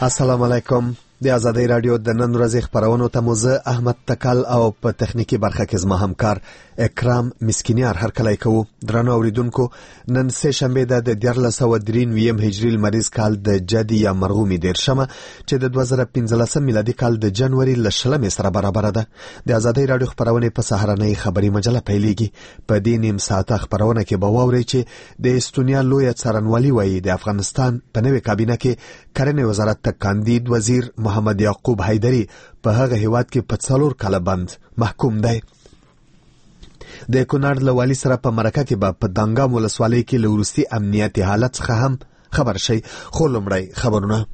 السلام علیکم. د آزادۍ رادیو د نن ورځې خبرونو ته مو زه احمد تکل او په تخنیکی برخه کې زما همکار اکرام مسکینیار هرکلی کوو. درنو اوریدونکو، نن سه شنبه د 1493 هجری لمریز کال د جدي یا مرغومي 13 چې د 2015 میلادي کال د جنوري ل 20 سره برابر ده. د آزادۍ رادیو خبرونه په سهارنۍ خبري مجله پیلېږي. په دې نیم ساعته خبرونه کې به واورئ چې د استونیا لوی څارنوالي وایي د افغانستان په نوې کابینه کې کرنې وزارت ته کاندید وزیر محمد یعقوب حیدری په هغه هیواد کې په 4 کاله بند محکوم دی. د کونړ له والي سره په مرکه کې به په دانګام ولسوالۍ کې له وروستي امنیتي حالت څخه هم خبر شي. خو لومړی خبرونه.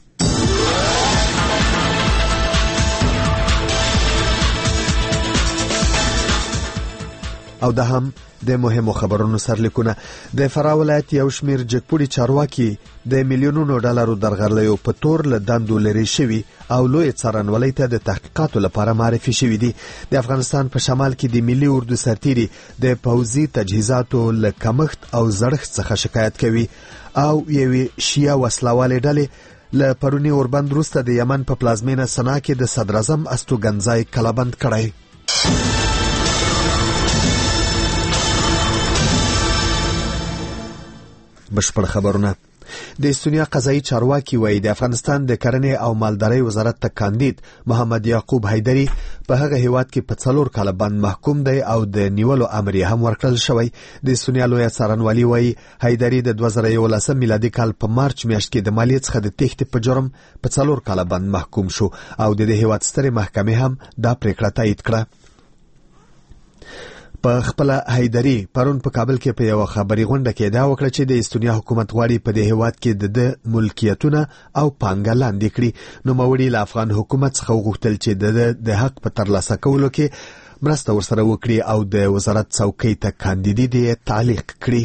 او ده هم د مهمو خبرونو سرلیکونه. د فراه ولایت یو شمیر جګپوړي چارواکي د میلیونونو ډالرو درغلیو په تور له دندو لري شوي او لوی څارنوالۍ ته د تحقیقاتو لپاره معرفي شوي دي. د افغانستان په شمال کې د ملي اردو سرتیري د پوځي تجهیزاتو له کمښت او زړښت څخه شکایت کوي او یوې شیعه وسلوالې ډلې له پرونی اوربند وروسته د یمن په پلازمینه سنا کې د صدر اعظم استوګنځای کلابند کړی. بشپړ خبرونه. د استونیا قضایي چارواکي وایي د افغانستان د کرنې او مالدارۍ وزارت ته کاندید محمد یعقوب حیدری په هغه هیواد کې په 4 کاله بند محکوم دی او د نیولو امر یې هم ورکړل شوی. د استونیا لوی څارنوالي وایي حیدری د 2011 میلادي کال په مارچ میاشت کې د مالیې څخه د تېښتې په جرم په 4 کاله بند محکوم شو او د دې هیواد سترې محکمې هم دا پریکړه تایید کړه. په خپل حیدری پرون په کابل کې په یو خبري غونډه کې دا وکړه چې د استونیا حکومت غواړي په دې هیواد کې د ملکیتونه او پانګه لاندې کړي. نو موري له افغان حکومت څخه وغوښتل چې د حق په ترلاسه کولو کې مرسته ورسره وکړي او د وزارت څوکۍ ته کاندیدي دی تعلیق کړي.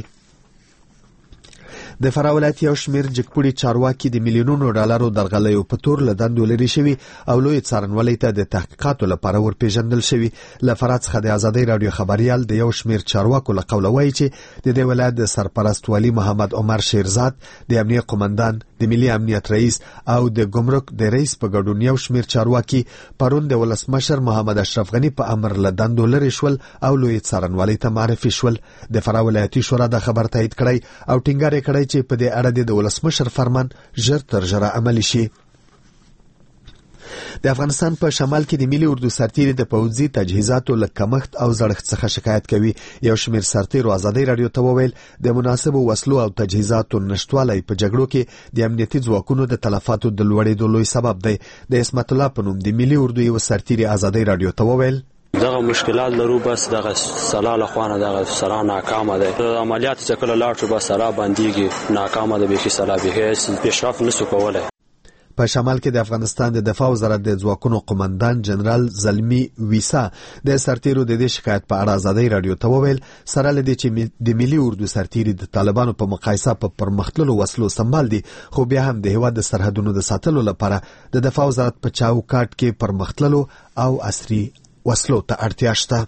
د فراه ولایت یو شمیر جګپوړي چارواکي د میلیونونو ډالرو درغلیو په تور له دندو لري شوي او لوی څارنوالۍ ته د تحقیقاتو لپاره ورپېژندل شوي. له فراه څخه د آزادۍ رادیو خبريال د یو شمیر چارواکو له قوله وایي چې د دې ولایت د سرپرست والي محمد عمر شیرزاد، د امنیت قومندان، د ملي امنیت رئیس او د ګمرک د رئیس په ګډون یو شمیر چارواکي پرون د ولسمشر محمد اشرف غنی په امر له دندو لري شول او لوی څارنوالۍ ته معرفي شول. د فراه ولایتي شورا د خبر تایید کړی او ټینګار کړی چې په دې اړه د ولسمشر فرمان ژر تر ژره عملي شي. د افغانستان په شمال کې د ملي اردو سرتیري د پوځي تجهیزاتو له کمښت او زړښت څخه شکایت کوي. یو شمیر سرتیرو آزادۍ رادیو ته وویل د مناسبو وسلو او تجهیزاتو نشټوالی په جګړو کې د امنیتي ځواکونو د تلفاتو د لوړېدو لوی سبب دی. د اسمت الله په نوم د ملي اردو یو سرتیري آزادۍ رادیو ته وویل دغه مشکلات لرو، بس دغه سلا له خوانه دغه سلا ناکامه ده. عملیات چې کله لاړ شو بس سلا باندېږي ناکامه ده، به سلا به پیشرفت نسو کولای. په شمال کې د افغانستان د دفاع وزارت د ځواکونو قومندان جنرال زلمی ویسا د سرتیرو د دې شکایت په اړه آزادۍ رادیو ته وویل سره لدی چې د ملي اردو سرتیري د طالبانو په مقایسه په پرمختللو وسلو سمبال دي، خو بیا هم د هیواد د سرحدونو د ساتلو لپاره د دفاع وزارت په چوکاټ کې پرمختللو او عصري وسلو ته اړتیا شته.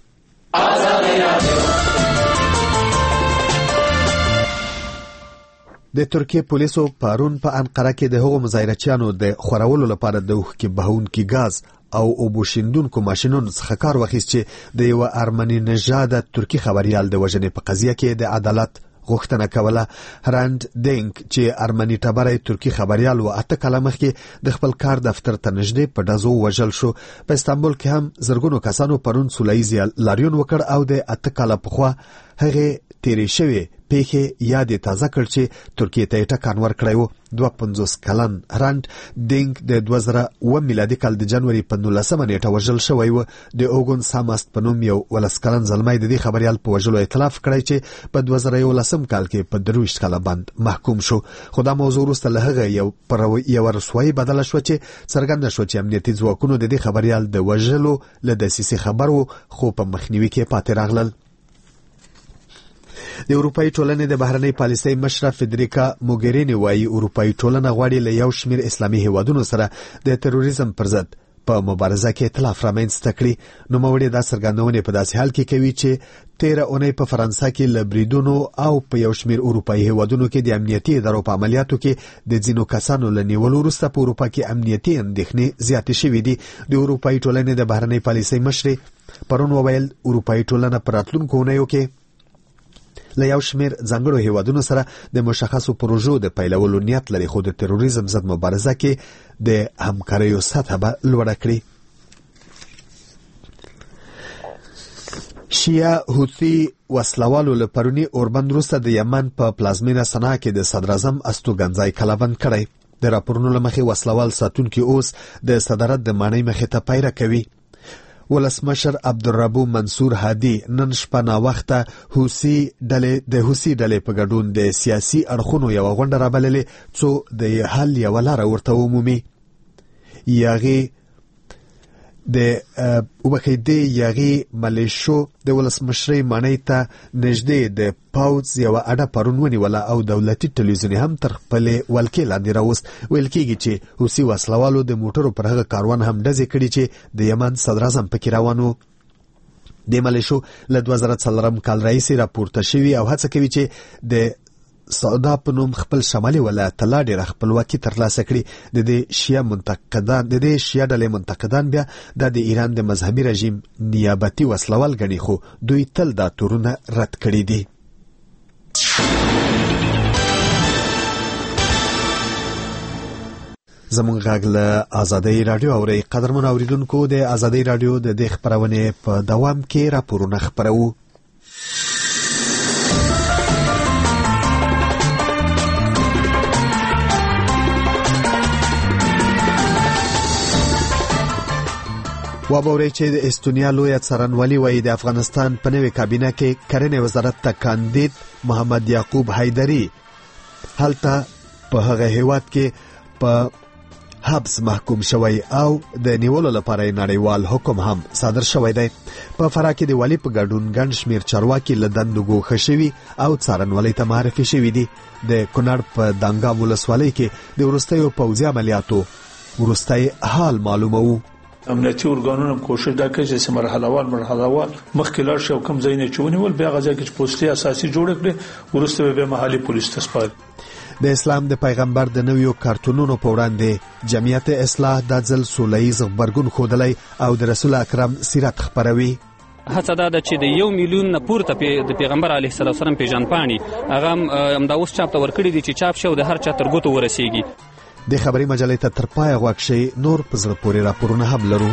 د ترکیه پولیسو پرون په انقره کې د هغو مظاهرچیانو د خورولو لپاره د اوښکې بهونکي ګاز او اوبو شیندونکو ماشینونو څخه کار واخیست چې د یو ارمني نژاده ترکی خبريال د وژنې په قضیه کې د عدالت غوښتنه کوله. هراند دینګ چې ارمني ټبرې ترکی خبريال و 8 کاله مخکې د خپل کار دفتر ته نږدې په ډزو وژل شو. په استانبول کې هم زرګونو کسانو پرون سولهییز لاریون وکړ او د 8 کاله پخوا هغه تیرې شوی پیښې یاد تازه کړ چې ترکیه ته ټکان ورکړی و. 52 کلن هراند دینګ د 2001 میلادي کال د جنوري په 19 نیټه وژل شوی و. د اوګون ساماست په نوم یو ولسکلن زلمی د دې خبريال په وژلو اعتراف کړی چې په 2011 کال کې په 23 کاله بند محکوم شو. خو دا موضوع وروسته له هغه یو رسوایی بدله شو چې څرګنده شو چې امنیتي ځواکونو د دې خبريال د وژلو له دسیسې خبر وو، خو په مخنیوي کې پاتې راغلل. د اروپאי ټولنې د بهرنۍ پالیسۍ مشره فدریکا موګرینی وایي اروپאי ټولنه غواړي له یو شمیر اسلامي هیوادونو سره د تروریزم پر ضد په مبارزه کې ائتلاف رامنځته کړي. نوموړي دا څرګندونې په داسې حال کې کوي چې 13 اونۍ په فرانسه کې له بریدونو او په یو شمېر اروپایي هیوادونو کې د امنیتي ادارو په عملیاتو کې د ځینو کسانو له نیولو وروسته په اروپا کې امنیتي اندېښنې زیاتې شوې دي. د اروپایي ټولنې د بهرنۍ پالیسۍ مشرې پرون وویل اروپایي ټولنه په راتلونکو اونیو کې له یو شمېر ځانګړو هیوادونو سره د مشخصو پروژو د پیلولو نیت لري، خو د تروریزم ضد مبارزه کې د همکاریو سطح به لوړه کړي. شیعه حوثي وسلوالو له پرونی اوربند وروسته د یمن په پلازمینه صنعا کې د صدراعظم استوګنځای کلابند کړی. د راپورونو له مخې وسلوال ساتونکي اوس د صدارت د ماڼۍ مخې ته پیره کوي. ولسمشر عبدالربو منصور هادي نن شپه ناوخته د حوثي ډلې په ګډون د سیاسي اړخونو یو غونډه رابللې څو د حل یو لار ورته ومومي. یاغي ملیشو د ولسمشرۍ ماڼۍ ته نږدې د پاوځ یو اډه پرون ونیوله او دولتي ټلویزیون هم تر خپلې ولکې لاندې راوست. ویل کېږي چې حوثي وسلوالو د موټرو پر هغه کاروان هم ډزې کړي چې د یمن صدراعظم پکې روان و. د ملیشو له 2004 کال راهیسې راپورته شوي او هڅه کوي چې د سعودا په نوم خپل شمالي ولایت لا ډېره خپلواکي ترلاسه کړي. د دې شیعه ډلې منتقدان بیا د ایران د مذهبي رژیم نیابتي وسلوال ګڼي، خو دوی تل دا تورونه رد کړي دي. زمونږ غږ له آزادۍ راډیو اورئ. قدرمن اوریدونکو، د آزادۍ راډیو د دې خپرونې په دوام کې راپورونه خپروو. وابورئ چې د استونیا لویه څارنوالي وایي د افغانستان په نوې کابینه کې کرنې وزارت ته کاندید محمد یعقوب حیدري هلته په هغه هیواد کې په حبس محکوم شوی او د نیولو لپاره نړیوال حکم هم صادر شوی دی. په فراه کې د والي په ګډون ګڼ شمېر چارواکي له دندو ګوښه شوي او څارنوالۍ ته معرفي شوي دي. د کونړ په دانګام ولسوالۍ کې د وروستیو پوځي عملیاتو وروستی حال معلوموو. امنیتي ارګانونو کوشش دا کوي چې مرحله وال مخکې لاړ شي او کوم ځای نه چونیول بیا غځي کې پوسټي اساسي جوړ کړي ورسته به محلي پولیس ته سپاري. د اسلام د پیغمبر د نویو کارتونونو په وړاندې جمعیت اصلاح د ځل سولهییز غبرګون ښودلی او د رسول اکرم سیرت خپروي. هڅه دا چې د 1 میلیون نه پورته د پیغمبر علیه السلام پیژندپاڼې هغه همدا اوس چاپ ته ورکړي دي چې چاپ شو د هر چا تر ګوتو ورسیږي. د خبري مجلې ته تر پایه غوږ شئ. نور په زړه پورې راپورونه هم لرو.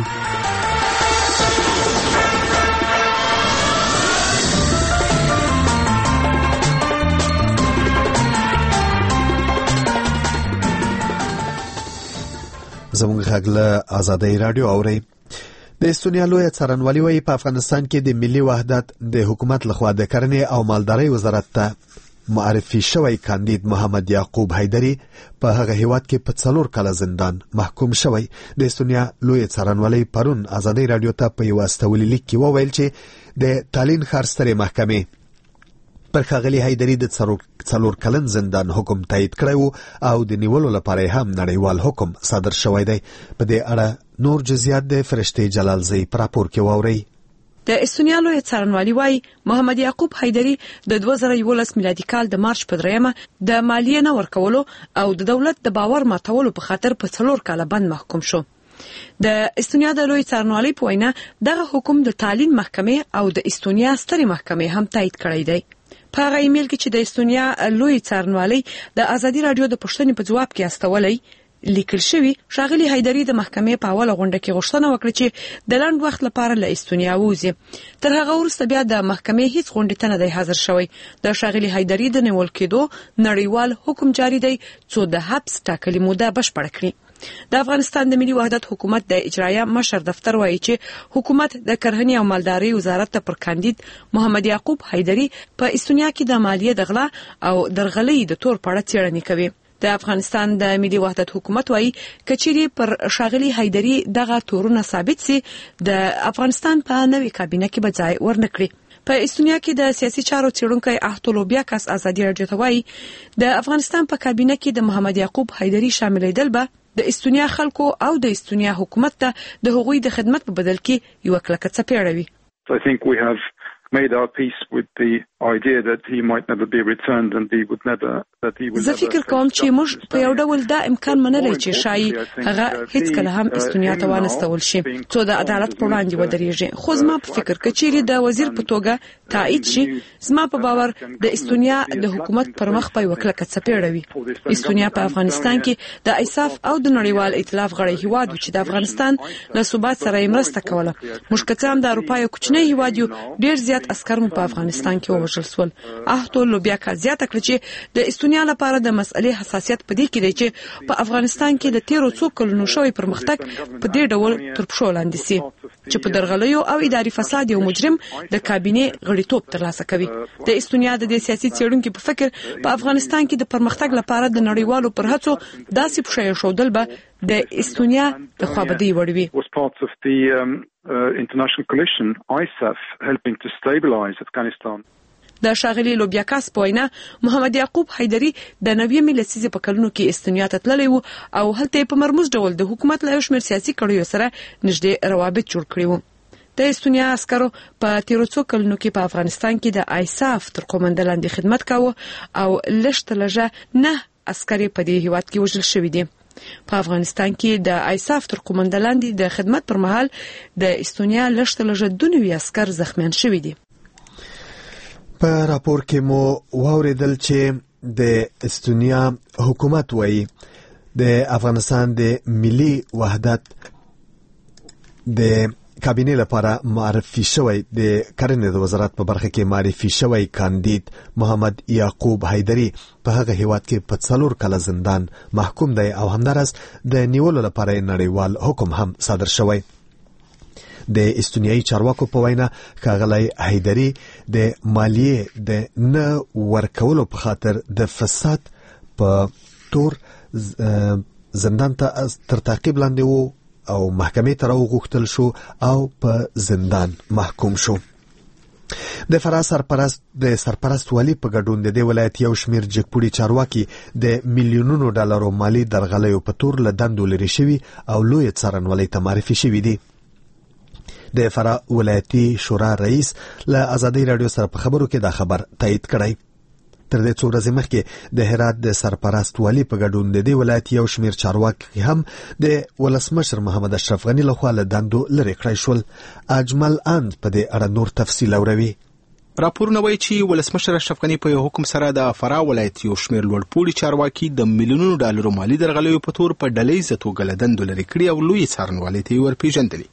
زموږ غږ له آزادۍ راډیو اورئ. د استونیا لویه څارنوالي وایي په افغانستان کې د ملي وحدت د حکومت لخوا د کرنې او مالدارۍ وزارت ته معرفي شوی کاندید محمد یعقوب حیدري په هغه هیواد کې په 4 کاله زندان محکوم شوی. د استونیا لویه څارنوالۍ پرون آزادۍ راډیو ته په یو استولي لیک کې وویل چې د تالین ښار سترې محکمې پر ښاغلي حیدري د 4 کلن زندان حکم تایید کړی و او د نیولو لپاره هم نړیوال حکم صادر شوی دی. په دې اړه نور جزئیات د فرشتې جلالزی پر راپور کې واورئ. د استونیا لویه څارنوالي وايي محمد یعقوب حیدري د 2011 میلادي کال د مارچ په 3 د مالیه نه ورکولو او د دولت د باور ماتولو په خاطر په 4 کاله بند محکوم شو. د استونیا د لویه څارنوالي په وینا دغه حکم د تالین محکمې او د استونیا سترې محکمې هم تایید کړی دی. په هغه ایمیل کې چې د استونیا لویه څارنوالي د آزادي راډیو د پوښتنې په جواب کې استولې لیکل شوی، ښاغلي حیدري د محکمې په اوله غونډه کې غوښتنه وکړه چې د لنډ وخت لپاره له استونیا ووځي. تر هغه وروسته بیا د محکمې هیڅ غونډې ته نه دی حاضر شوی. د ښاغلي حیدري د نیول کېدو نړیوال حکم جاری دی څو د حبس ټاکلې موده بشپړه کړي. د افغانستان د ملي وحدت حکومت د اجرایه مشر دفتر وایي چې حکومت د کرهنې او مالدارۍ وزارت ته پر کاندید محمد یعقوب حیدري په استونیا کې د مالیه د غلا او درغلۍ د تور په اړه څېړنې کوي. د افغانستان د ملي وحدت حکومت وایي کچېرې پر ښاغلي حیدري دغه تورونه ثابت سي د افغانستان په نوې کابینه کې به ځای ورنکړي. په استونیا کې د سیاسي چارو څېړونکی احتولوبیاکاس آزادي راډیو ته وایي د افغانستان په کابینه کې د محمد یعقوب حیدري شاملېدل به د استونیا خلکو او د استونیا حکومت ته د هغوی د خدمت په بدل کې یو کلکه څپېړه وي. I think we have made our peace with the idea that he might never be returned and he would never زه فکر کوم چې موږ په یو ډول دا امکان منلی چې شاید هغه هیڅ کله هم استونیا ته وانستول شي څو د عدالت په وړاندې ودرېږي. خو زما په فکر کې چې د وزیر په توګه تایید شي، زما په باور د استونیا د حکومت پر مخ په یو کلکه څپېړه وي. استونیا په افغانستان کې د ایساف او د نړیوال ائتلاف غړی هیواد چې د افغانستان له ثبات سره یې مرسته کوله. موږ که څه هم د اروپا یو کوچنی هیواد یو، ډېر زیات عسکر مو په افغانستان کې ووژل سول. احتو لوبیا کا زیاته کړ چې د استونیا لپاره د مسئلې حساسیت په دې کې دی چې په افغانستان کې د تیرو څو کلونو شوی پرمختګ په دې ډول تر پښو لاندې سي چې په درغلیو او اداري فساد یو مجرم د کابینې غړیتوب ترلاسه کوي. د استونیا د سیاسي څېړونکو په فکر په افغانستان کې د پرمختګ لپاره د نړیوالو پر هڅو داسې پښه ایښودل به د استونیا د خوابدۍ وړ وي. international coalition ISAF helping to stabilize Afghanistan. د ښاغلي لوبیاکاس په وینا محمد یعقوب حیدري د 90 لسیزې په کلونو کې استونیا ته تللی و او هلته په مرموز ډول د حکومت له یو شمېر سیاسي کړیو سره نږدې روابط جوړ کړي وو. د استونیا عسکرو په تیرو څو کلونو کې په افغانستان کې د ایساف تر قومنده لاندې خدمت کاوه او لږ تر لږه 9 عسکر په دې هیواد کې وژل شوي دي. په افغانستان کې د ایساف تر قومنده لاندې د خدمت پر مهال د استونیا لږ تر لږه 2 عسکر زخمیان شوي دي. په راپور کې مو واوریدل چې د استونیا حکومت وایي د افغانستان د ملي وحدت د کابینې لپاره معرفي شوی د کرنې د وزارت په برخه کې معرفي شوی کاندید محمد یعقوب حیدري په هغه هیواد کې په 4 کاله زندان محکوم دی او همدارس د نیولو لپاره نړیوال حکم هم صادر شوی. د استونیایي چارواکو په وینا ښاغلی حیدري د مالیې د نه ورکولو په خاطر د فساد په تور زندان ته تر تعقیب لاندې وو او محکمې ته راوغوښتل شو او په زندان محکوم شو. د فراه سرپرست والي په ګډون د دې ولایت یو شمېر جګپوړي چارواکي د میلیونونو ډالرو مالی درغلیو په تور له دندو لرې شوي او لوی څارنوالۍ ته معرفي شوي دي. د فراه ولایتي شورا رئیس له ازادۍ راډیو سره په خبرو کې دا خبر تایید کړی. تر دې څو ورځې مخکې د هرات د سرپرست والي په ګډون د دې ولایت یو شمېر چارواکي هم د ولسمشر محمد اشرف غني لخوا له دندو لرې کړای شول. اجمل اند په دې اړه نور تفصیل اوروي. راپورونه وایي چې ولسمشر اشرف غني په یو حکم سره د فراه ولایت یو شمېر لوړپوړي چارواکي د میلیونونو ډالرو مالی درغلیو په تور په ډلهییزه توګه له دندو لرې کړي او لوی څارنوالۍ ته یې ورپېژندلي.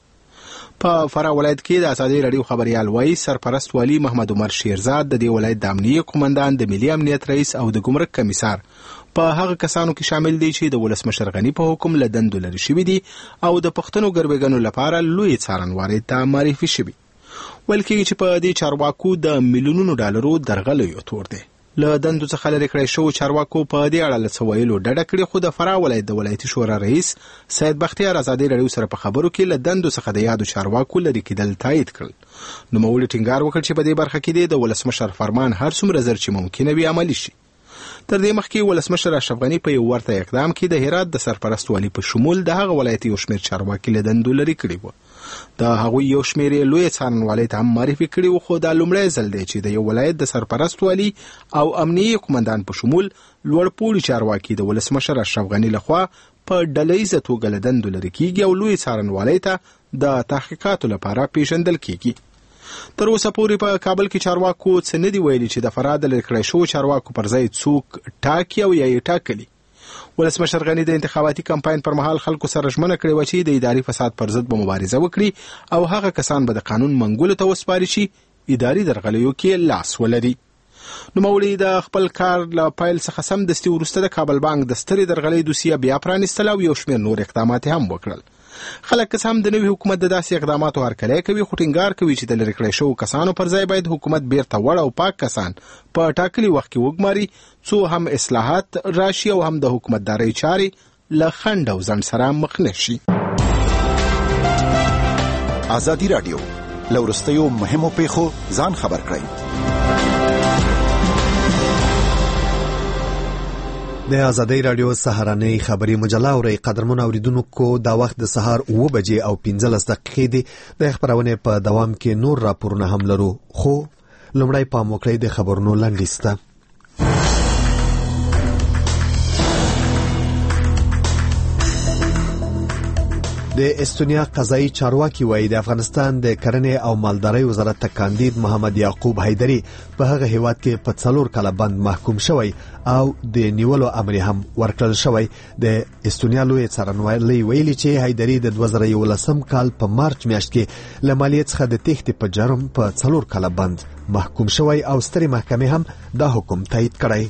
په فراه ولایت کې د ازادۍ راډیو خبريال وایي سرپرست والي محمد عمر شیرزاد د دې ولایت د امنیه قومندان، د ملي امنیت رئیس او د ګمرک کمیسار په هغه کسانو کې شامل دي چې د ولسمشر غني په حکم له دندو لرې شوي دي او د پښتنو ګربېګنو لپاره لوی څارنوالۍ ته معرفي شوي. ویل کېږي چې په دې چارواکو د میلیونونو ډالرو درغلیو تور دی. له دندو څخه لرې کړی شوو چارواکو په دې اړه له څه ویلو ډډه کړې، خو د فراه ولایت د ولایتي شورا رئیس سید بختیار ازادۍ راډیو سره په خبرو کې له دندو څخه د یادو چارواکو لرې کېدل تایید کړل. نوموړي ټینګار وکړ چې په دې برخه کې د ولسمشر فرمان هر څومره ژر چې ممکنه وي عملي شي. تر دې مخکې ولسمشر اشرف غني په یو ورته اقدام کې د هرات د سرپرست والي په شمول د هغه ولایتي یو شمېر چارواکي له دندو لرې کړي وو. د هغوی یو شمېر یې لوی څارنوالۍ ته هم معرفي کړي وو، خو دا لومړی ځل دی چې د یو ولایت د سرپرست والي او امنیه قومندان په شمول لوړپوړي چارواکي د ولسمشر اشرف غني لخوا په ډلهییزه توګه له دندو لرې کېږي او لوی څارنوالۍ ته د تحقیقاتو لپاره پیژندل کېږي. تر اوسه پورې په کابل کې چارواکو څه نه دي ویلي چې د فراه د لرې کړی شوو چارواکو پر ځای څوک ټاکي او یا یې ټاکلي. ولسمشر غني د انتخاباتي کمپاین پر مهال خلکو سره ژمنه کړې و چې د اداري فساد پر ضد به مبارزه وکړي او هغه کسان به د قانون منګولو ته وسپاري چې اداري درغلیو کې لاس ولري. نوموړي د خپل کار له پیل څخه سمدستي وروسته د کابل بانک د سترې درغلۍ دوسیه بیا پرانیستله او یو شمېر نور اقدامات هم وکړل. خلک هم د نوي حکومت د داسې اقداماتو هرکلی کوي، خو ټینګار کوي چې د لرې کړی شوو کسانو پر ځای باید حکومت بیرته وړ او پاک کسان په ټاکلي وخت کې وګماري څو هم اصلاحات راشي او هم د حکومتدارۍ چارې له خنډ او ځنډ سره مخ نه شي. ازادي راډیو له وروستیو مهمو پیښو ځان خبر کړئ. د آزادۍ رادیو سهارنۍ خبري مجله اوري قدرمن اوریدونکو دا وخت د سهار 9 بجې او 15 دقیقې دی د خبرونه په دوام کې نور راپورونه هم لرو خو لومړی پام وکړئ د خبرونو لاندې د استونیا قضایي چارواکي وایي د افغانستان د کرنې او مالدارۍ وزارت ته کاندید محمد یعقوب حیدری په هغه هیواد کې په 4 کاله بند محکوم شوی او د نیولو امر هم ورکړل شوی. د استونیا لوی څارنوالۍ ویلي چې حیدری د 2011 کال په مارچ میاشت کې له مالیې څخه د تېښتې په جرم په 4 کاله بند محکوم شوی او سترې محکمې هم دا حکم تایید کړی.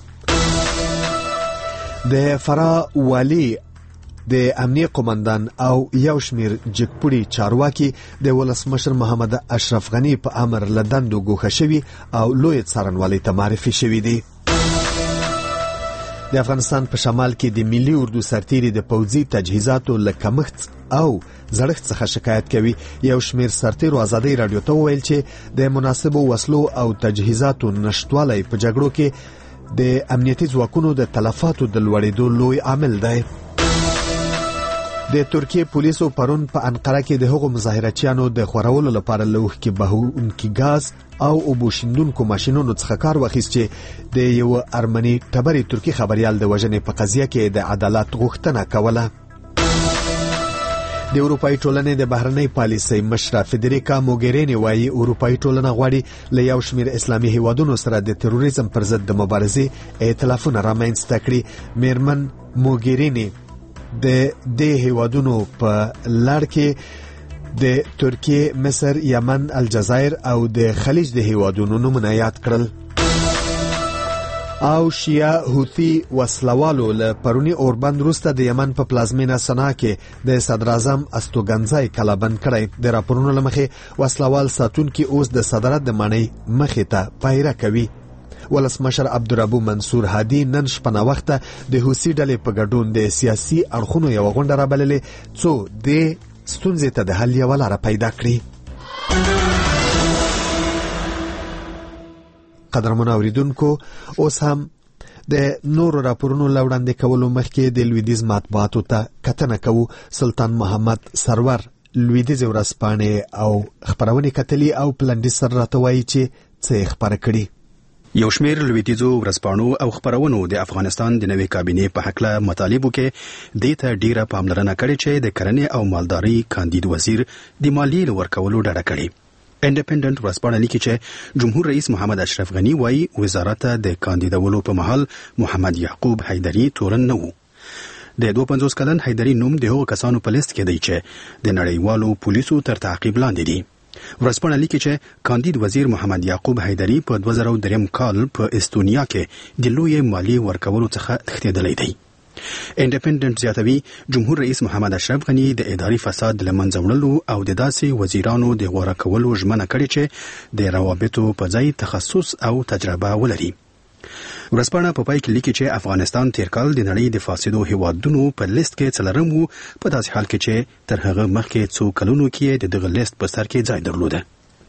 د فرا والی د امنیه قومندان او یو شمیر جګپوړي چارواکي د ولسمشر محمد اشرف غنی په امر لدندو ګوښه شوي او لوی څارنوالۍ ته معرفي شوي دي. د افغانستان په شمال کې د ملي اردو سرتیري د پوځي تجهیزاتو له کمښت او زړښت څخه شکایت کوي. یو شمیر سرتیرو آزادۍ رادیو ته وویل چې د مناسبو وسلو او تجهیزاتو نشټوالی په جګړو کې د امنیتي ځواکونو د تلفاتو د لوړېدو لوی عامل دی. د ترکیه پولیسو پرون په انقره کې د هغو مظاهرچیانو د خورولو لپاره لوښ کې بهونکي غاز او اوبو شیندونکو ماشینونو څخه کار واخیست چې د یو ارمني ټبري ترکی خبريال د وژنې په قضیه کې د عدالت غوښتنه کوله. د اروپאי ټولنې د بهرنۍ پالیسۍ مشره فدریکا موګرینی وایي اروپאי ټولنه غواړي له یو شمیر اسلامي هیوادونو سره د تروریزم پر ضد د مبارزې ائتلافونه رامنځته کړي. میرمن موګرینی د دې هیوادونو په لړ کې د ترکیه، مصر، یمن، الجزایر او د خلیج د هیوادونو نومونه یاد کړل. او شیعه حوثي وسلوالو له پرونی اوربند وروسته د یمن په پلازمینه سنا کې د صدر اعظم استوګنځای کلابند کړی. د راپورونو له مخې وسلوال ساتونکي اوس د صدارت د معنی مخې ته پیره کوي. ولسمشر عبدالربو منصور هادي نن شپه وخته د حوثي ډلې په ګډون د سیاسي اړخونو یو غونډه رابللې څو د ستونزې ته د حل یوه لاره پیدا کړي. قدرمن اوریدونکو اوس هم د نورو راپورونو لوړاندې کولو مخکې د لویدیز مطبوعاتو ته کتنه کوو. سلطان محمد سرور لویدیز ورځپاڼې او خبرونه کتلي او پلنډي سر راته وایي چې څه خبره کړي. یو شمیر لویدیزو ورځپاڼو او خبرونو د افغانستان د نوې کابینې په حقله مطالبو کې د ته ډیره پاملرنه کړې چې د کرنې او مالدارۍ کاندید وزیر د مالیې ورکولو ډډه کړې. انډیپندنت ورځپاڼه لیکي چې جمهور رئیس محمد اشرف غنی وایي وزارت د کاندیدولو په مهال محمد یعقوب حیدری تورن نه وو. د 52 کلن حیدری نوم د هغو کسانو په لیست کې دی چې د نړیوالو پولیسو تر تعقیب لاندې دي. ورځپاڼه لیکي چې کاندید وزیر محمد یعقوب حیدری په 2003 کال په استونیا کې د لوی مالی ورکولو څخه تښتېدلی دی. انډیپندنت زیاتوي جمهور رئیس محمد اشرف غنی د اداري فساد له منځه وړلو او د داسې وزیرانو د غوره کولو ژمنه کړې چې د روابطو په ځای تخصص او تجربه ولري. ورځپاڼه په پای کې لیکي چې افغانستان تیر کال د نړۍ د فاسدو هیوادونو په لیست کې څلورم وو، په داسې حال کې چې تر هغه مخکې څو کلونو کې د دغه لیست په سر کې ځای درلوده.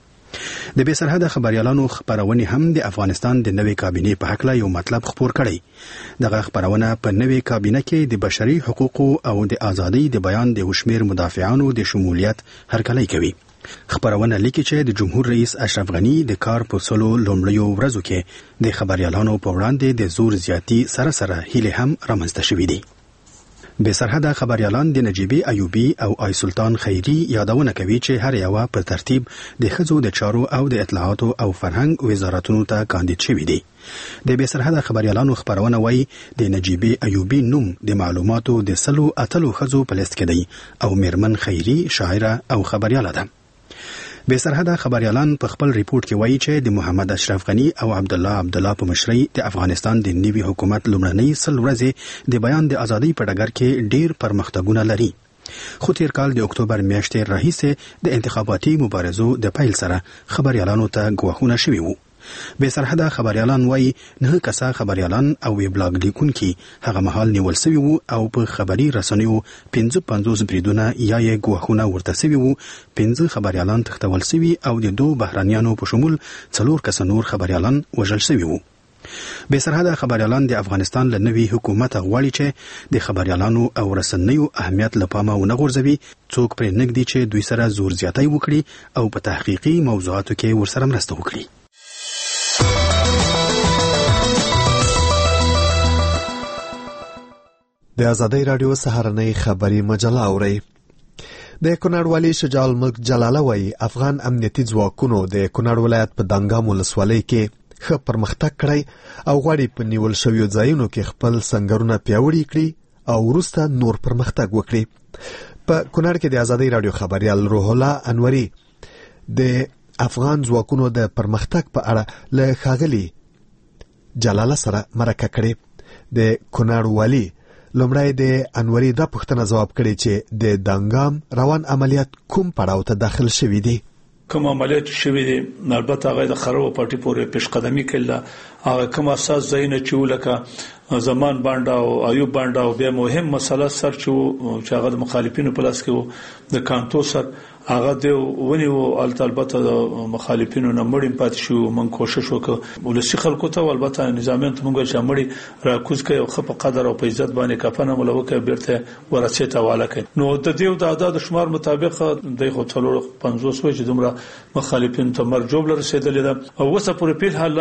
د بې سرحده خبريالانو خبرونه هم د افغانستان د نوې کابینې په حق لا یو مطلب خبر کړی. دغه خبرونه په نوې کابینې کې د بشري حقوقو او د ازادۍ د بیان د وشمیر مدافعانو د شمولیت هرکلی کوي. خبرونه لیکي چې د جمهور رئیس اشرف غنی د کار په سلو لومړیو ورځو کې د خبريالانو په وړاندې د زور زیاتی سره سره هیله هم رامنځته شوې دي. بې سرحده خبريالان د نجيبي ایوبي او آی سلطان خیری یادونه کوي چې هر یو په ترتیب د ښځو د چارو او د اطلاعاتو او فرهنګ وزارتونو ته کاندید شوي دي. د بې سرحده خبريالانو خبرونه وایي د نجيبي ایوبي نوم د معلوماتو د 100 ښځو په لیست کې دی او میرمن خیری شاعره او خبرياله ده. بې سرحده خبريالان په خپل ریپورت کې وایي چې د محمد اشرف غنی او عبد الله په مشرۍ د افغانستان د نوي حکومت لومړنۍ 100 ورځې د بیان د ازادۍ په ډګر کې ډیر پرمختګونه لري. خو تیر کال د اکتوبر میاشتې راهیسې د انتخاباتي مبارزو د پیل سره خبريالانو ته ګواښونه شوي وو. بې سرحده خبريالان وایي 9 کسه خبريالان او ویبلاګ لیکونکي هغه مهال نیول شوي وو او په خبري رسنیو 55 بریدونه یا یې ګواښونه ورته شوي وو. 15 خبريالان تښتول شوي او د 2 بهرانيانو په شمول 4 کسه نور خبريالان وژل شوي وو. بې سرحده خبريالان د افغانستان له نوي حکومت غواړي چې د خبريالانو او رسنیو اهمیت له پامه ونه غورځوي، څوک پرې نږدې چې دوی سره زور زیاتی وکړي او په تحقیقي موضوعاتو کې ورسره مرسته وکړي. د آزادۍ رادیو سهارنۍ خبري مجله اورئ. د کونړ والي شجاع الملک جلاله وایي افغان امنیتي ځواکونو د کونړ ولایت په دانګام ولسوالۍ کې ښه پرمختګ کړی او غواړي په نیول شویو ځایونو کې خپل سنګرونه پیاوړي کړي او وروسته نور پرمختګ وکړي. په کونړ کې د آزادۍ رادیو خبريال روح الله انوري د افغان ځواکونو د پرمختګ په اړه له ښاغلي جلاله سره مرکه کړې. د کونړ والي لومړی د انوري دا پوښتنه ځواب کړي چې د دانګام روان عملیات کوم پړاو ته داخل شوي دي. کوم عملیات شوي دي البته هغه د خرو پارټي پورې پیشقدمي کړله. هغه کوم اساس ځایونه چې ولکه زمان باندې او ایوب باندې او بیا مهم مسله سر چې هغه د مخالفینو په لاس کې وو د کانټو سر هغه دی ونی او البته مخالفینو نه مړیم پات شو. من کوشش وکړ ولسی خلکو ته البته نظامیان ته مونږ چې مړی راکوز کوي او خپ قدر او په عزت باندې کفنه ملوکه بیرته ورثه حواله کوي. نو د دې د عدد شمار مطابق د خو 350 چې دومره مخالفین ته مرجوب رسیدلې ده او وسه پورې په حال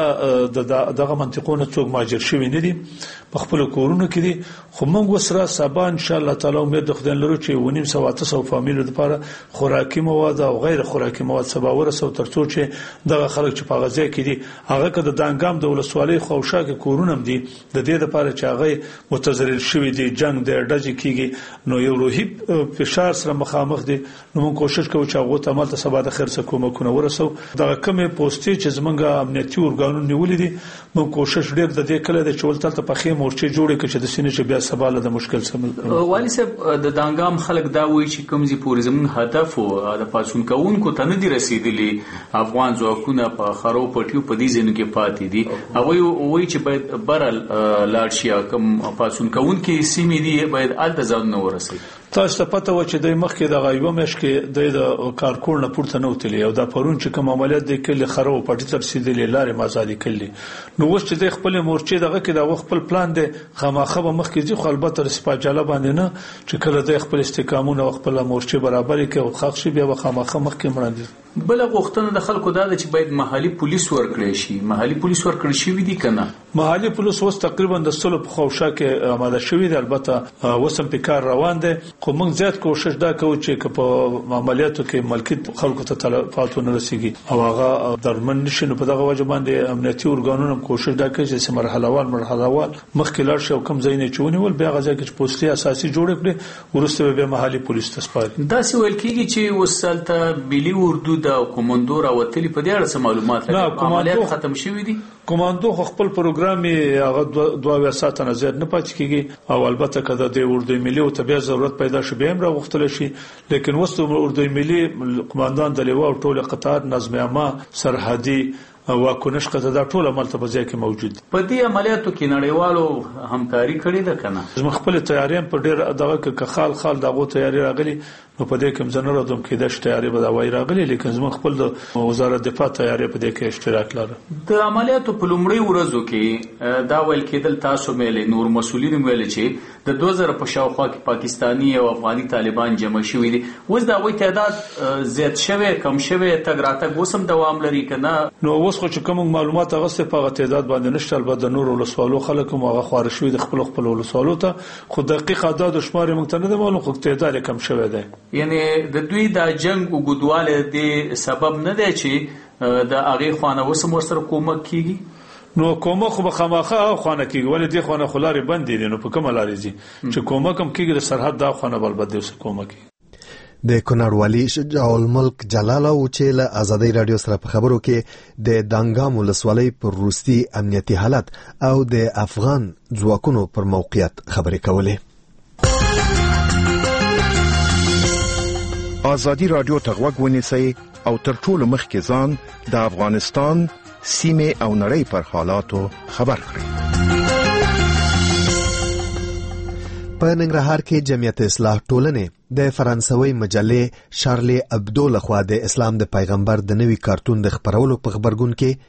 دغه منطقونه څوک ماجر شوی نه دي په خپل کورونو کې دي. خو موږ وسره سبا ان شاء الله تعالی امید خدای لرو چې 900 فامیلو لپاره خوراکي مواد او غیر خوراکي مواد سبا ورسو ترڅو چې دغه خلک چې په غزا کې دي هغه کده د دانګام د ولسوالۍ خوشا کې کورونه دي د دې لپاره چې هغه متضرر شوی دي جنگ د ډج کېږي نو یو روحي فشار سره مخامخ دي. نو موږ کوشش کوو چې هغه ته ماته سبا د خیر څخه کومکونه ورسو. دغه کومه پوسټي چې زمونږ امنیتي ورګانو نیولې دي موږ کوشش ډېر د دې کله د چولتل ته په خې مورچه جوړې کړي چې د سینې چې بیا سبا له مشکل سره. والي صاحب د دانګام خلک دا وایي چې کومزي پورې زمون هدف او د پاسون کوونکو ته نه دي رسیدلي افغان ځواکونه په خرو پټیو په دې ځینو کې پاتې دي. هغه وایي چې باید برل لاړشیا کوم پاسون کوونکي سیمې دي باید الته ځان نه ورسي. تاسو ته پته و چې د مخکې د غایو مش کې د کارکول نه پورته نه وتلی او دا پرون چې کوم عملیات د کله خرو پټی تر رسیدلې لارې مازادي کړي. نو اوس چې د خپل مورچې دغه کې د خپل پلان د خامخه به مخکې ځي خو البته رسپاجاله باندې نه چې کله د خپل استحکامونه او خپل مورچې برابر کې او خاص شي بیا خامخه مخکې مړاندې. بل غوښتنه د خلکو دا چې باید محلي پولیس ورکړي شي. محلي پولیس ورکړي شي دي کنه؟ محلي پولیس اوس تقریبا د سلو په خوشا کې آماده شوی دی. البته وسم په کار روان دي خو موږ زیات کوشش دا کوو چې په عملیاتو کې ملکیت خلکو ته تلفات نه رسیږي او هغه درمن نشي. په دغه وجه باندې امنیتي ورګانونو کوشش دا کوي چې مرحله وال مخکې لاړ شي او کم ځای نه چونی ول بیا غځي چې پوسټي اساسي جوړ کړي ورسته به محلي پولیس ته سپاري. دا څه ویل کیږي چې وسلته بلی اردو د کوماندو راوتلی په دې اړه معلومات لري عملیات ختم شوي دي. کوماندو خپل پروګرام هغه 2 ساعته نه زیات نه پاتې کیږي او البته کله د اردو ملي او طبيعه ضرورت پیدا شي به هم راغختل شي. لیکن وسو اردو ملي قوماندان د لواء ټول قطار نظم عامه سرحدي واکونش قطه دا ټول عمل ته بځای کې موجود. په دې عملیاتو کې نړیوالو همکاري کړې ده کنه؟ زموږ خپل تیاریان په ډېر دغه کې خال دغه تیاری راغلي نو په دې کې زنه راځم کې د تیاری به دا وای راغلي لیکن زموږ خپل د وزارت دفاع تیاری په دې کې اشتراک لري. د عملیاتو په لومړی ورځو کې دا ویل کېدل تاسو مېلې نور مسولین ویل چې د 2000 په شاوخوا کې پاکستانی او افغاني طالبان جمع شوي دي. اوس دا وایي تعداد زیات شوی کم شوی تګ راتګ وسم دوام لري کنه؟ نو اوس خو چې کوم معلومات هغه څه په تعداد باندې نشته. البته د نور ولسوالو خلک هم هغه خارج شوي د خپل ولسوالو ته خو دقیق عدد او شمار موږ ته نه معلوم خو تعداد کم شوی دی. یعنی د دوی د جنگ او ګډواله د سبب نه دی چې د هغه خوانه وسم ورسره کومک کیږي. نو کومه خو به خامخه خوانه کیږي ولې دی خوانه خلاري بند دي نو په کومه لاري دي چې کومه کم کیږي د سرحد دا خوانه بل بده وسه کومه کی. د کونړ والي شجاع الملک جلاله او چې له آزادۍ رادیو سره په خبرو کې د دانګام ولسوالۍ پر روستي امنیتي حالت او د افغان ځواکونو پر موقعیت خبرې کولې. آزادی رادیو ته غوږ ونیسئ او تر ټولو مخکې ځان د افغانستان سیمه او نړۍ پر حالاتو خبر کړئ. په ننګرهار کې جمعیت اصلاح ټولنې د فرانسوي مجلې شارلی ابدو لخوا د اسلام د پیغمبر د نوي کارتون د خبرولو په خبرګون کې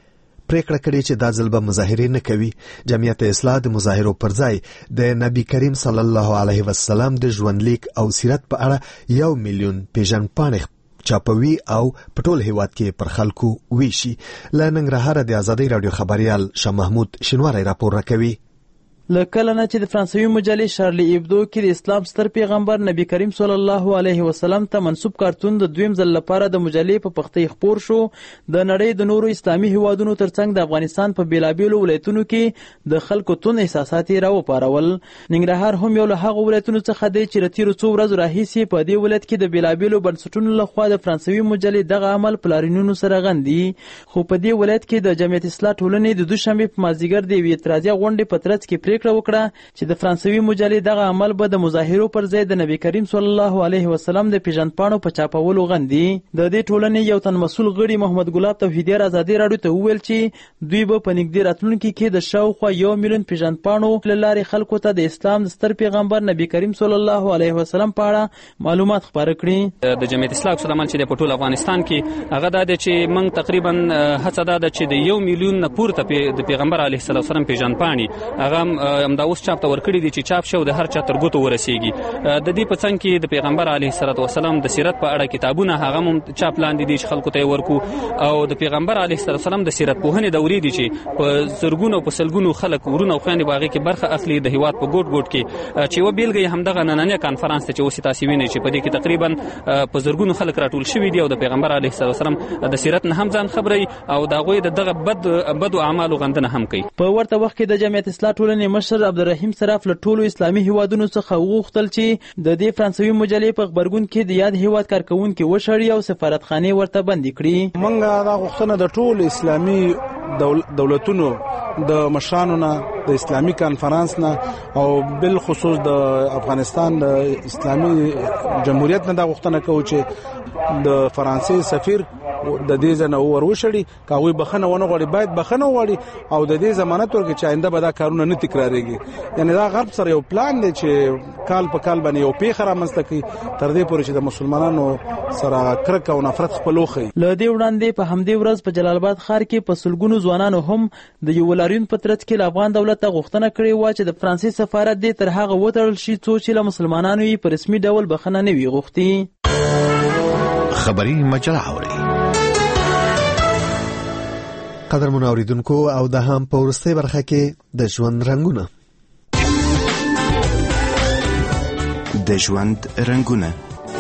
پریکړه کړې چې دا ځل به مظاهرې نه کوي. جمعیت اصلاح د مظاهرو پر ځای د نبی کریم صلی الله علیه وسلم د ژوندلیک او سیرت په اړه 1 میلیون پیژندپاڼې چاپوي او په ټول هیواد کې پر خلکو ویشي. له ننګرهاره د ازادۍ رادیو خبريال شاه محمود شینواری راپور راکوي. لکه نه چې د فرانسوي مجلې شارلی ایبدو کې د اسلام ستر پیغمبر نبی کریم صلی الله علیه وسلم ته منسوب کارتون د دویم ځل لپاره د مجلې په پښتۍ خپور شو، د نړۍ د نورو اسلامي هیوادونو ترڅنګ د افغانستان په بیلابیلو ولایتونو کې د خلکو تون احساسات راوپارول. ننګرهار هم یو له هغو ولایتونو څخه دی چې تیرو څو ورځو راهیسې په دې ولایت کې د بیلابیلو بنسټونو لخوا د فرانسوي مجلې دغه عمل په لارینونو سره غندي. خو په دې ولایت کې د جمعیت اصلاح ټولنې د دوشنبه په مازیګر د یوې اعتراضي غونډې په ترڅ کې وکړه چې د فرانسوي مجلې دغه عمل به د مظاهرو پر ځای د نبی کریم صلی الله علیه وسلم د پیژندپاڼو په چاپولو غندي. د دې ټولنې یو تن مسؤل غړي محمد ګلاب توحیدیار ازادي راډیو ته وویل چې دوی به په نږدې راتلونکي کې د شاوخوا 1 میلیون پیژندپاڼو له لارې خلکو ته د اسلام د ستر پیغمبر نبی کریم صلی الله علیه وسلم په اړه معلومات خپاره کړي. د جمعیت اصلاح اکثر عمل چې په ټول افغانستان کې هغه دا چې موږ تقریبا هڅه ده چې د 1 میلیون نه پورته د پیغمبر علیه السلام پیژندپاڼې هغه همدا اوس چاپ ته ورکړي دي چې چاپ شو د هر چا تر ګوتو ورسیږي. د دې په څنګ کې د پیغمبر علیه السلام د سیرت په اړه کتابونه هغه هم چاپ لاندې دي چې خلکو ته ورکو، او د پیغمبر علیه السلام د سیرت پوهنې دورې دي چې په زرګونو په سلګونو خلک ورونه او خويندې باغې کې برخه اخلي د هیواد په ګوټ ګوټ کې، چې و بیلګې هم دغه نننۍ کانفرنس ته چې اوس تاسو وینئ چې په دې کې تقریبا په زرګونو خلک راټول شوي دي او د پیغمبر علیه السلام د سیرت نه هم ځان خبري او د غوي دغه بد اعمالو غندنه هم کوي. په ورته وخت کې د جمعیت اصلاح ټولنې مشر عبدالرحیم صراف له ټولو اسلامي هیوادونو څخه وغوښتل چې د دې فرانسوي مجلې په خبرګون کې د یاد هیواد کارکونکو وشړي او سفارتخانه ورته بندي کړي. موږ دا غوښتنه د ټولو اسلامي دولتونو د مشرانو نه، د اسلامي کانفرنس نه او بل خصوص د افغانستان د اسلامي جمهوریت نه دا غوښتنه کوي چې د فرانسې سفیر د دې ځنه وروشړي، کاوی بخنه ونه غوړي، باید بخنه وغوړي او د دې ضمانت ورکړي چې آینده به دا کارونه نه تکراریږي. یعنی دا غرب سره یو پلان دی چې کال په کال باندې یو پیښه رامنځته کوي تر دې پورې چې د مسلمانانو سره کرکه او نفرت خپلوخي. له دې وړاندې په همدې ورځ په جلال آباد ښار کې په سلګونو ځوانانو هم د یو لاریون په ترڅ کې افغان دولت ته غوښتنه کړې و چې د فرانسې سفارت دې تر هغه وتړل شي څو چې له مسلمانانو یې په رسمي ډول بخنه نه وي غوښتي. خبري مجله اوري. قدرمن اوریدونکو او د هم په ورسته برخه کې د ژوند رنگونه. د ژوند رنگونه.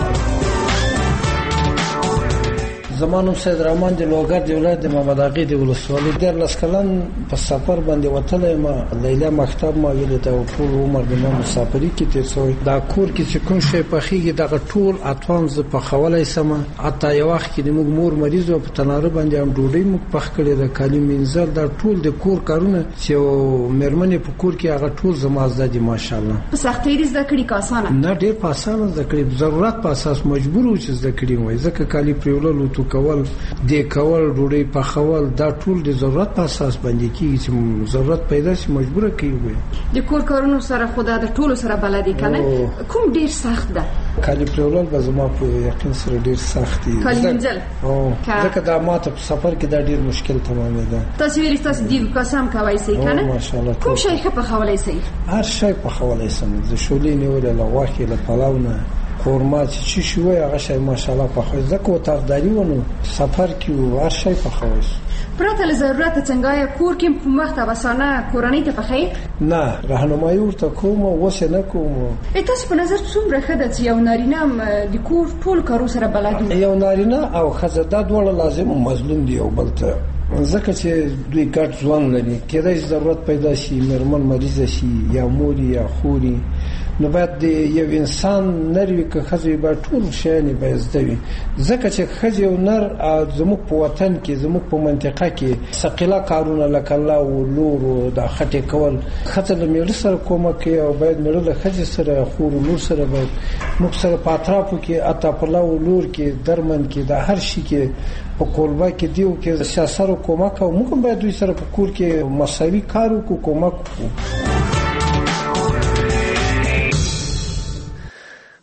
زمانو سید رحمان د لوګر د ولایت د محمد اغي د ولسوالۍ د لسکلن په سفر باندې وتلې ما لیلا مکتب ما ویل ته ټول عمر د مسافری کې تیر شوی دا کور کې چې کوم شی په خيږي دغه ټول اطوان ز په خولای سم اته یو وخت کې د موږ مور مریض په تناره باندې هم ډوډۍ موږ پخ کړې د کالی منزل دا ټول د کور کارونه چې مرمنې په کور کې هغه ټول زمازده دي ماشاءالله. په سختۍ د ذکرې کاسانه نه ډېر په اسانه ذکرې ضرورت په اساس مجبور و چې ذکرې وای ځکه کالی پریولل تو کول د کول ډوډۍ پخول دا ټول د ضرورت په اساس باندې کیږي چې ضرورت پیدا شي مجبوره کیږي. د کور کارونو سره خدا د ټولو سره بلدي کنه کوم ډیر سخت ده؟ کالی پریولل به زما په یقین سره ډیر سخت دي. کالی منزل ځکه دا ماته په سفر کې دا ډیر مشکل تمامه ده. تاسو ویل تاسو دی قسم کوي سي کنه ماشاءالله کوم شي په خولای سي؟ هر شي په خولای سم د شولې نیول له واخې له پلاونه قورمه چې شوی هغه شی ماشاءالله په خو ځکه تفداري ونه سفر کې هر شی په خو پرته له ضرورت څنګه کور کې په مخ ته وسانه کورنۍ ته پخې نه راهنمایي ورته کوم وسه نه کوم. تاسو په نظر څومره خدای چې یو نارینه د کور ټول کارو سره بلد یو نارینه او خزه د دوه لازم مظلوم دی او بلته ځکه چې دوی ګډ ځوان لري کله چې ضرورت پیدا شي مرمن مریض شي یا مور یا خوري نو باید یو انسان نروي که خزه به ټول شانې به زدوي ځکه چې خزه او نر زموږ په وطن کې زموږ په منطقه کې ثقيله کارونه لکه الله او لور او د خټه کول خزه له میړ سره کومه کې او باید میړ له خزه سره خور لور سره باید موږ سره پاتراپو کې اته په لا لور کې درمن کې د هر شي کې په کولبا کې دیو کې سیاست کومک او موږ باید دوی سره په کور کې مساوي کارو کو کومک.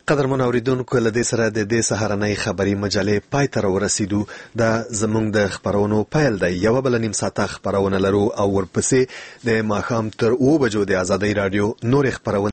قدرمن اوریدونکو له دې سره د دې سهارنۍ خبري مجلې پای ته ورسیدو دا زموږ د خبرونو پیل دی. یو بل نیم ساعته خبرونه لرو او ورپسې د ماښام تر 2 بجو د ازادۍ رادیو نور خبرونه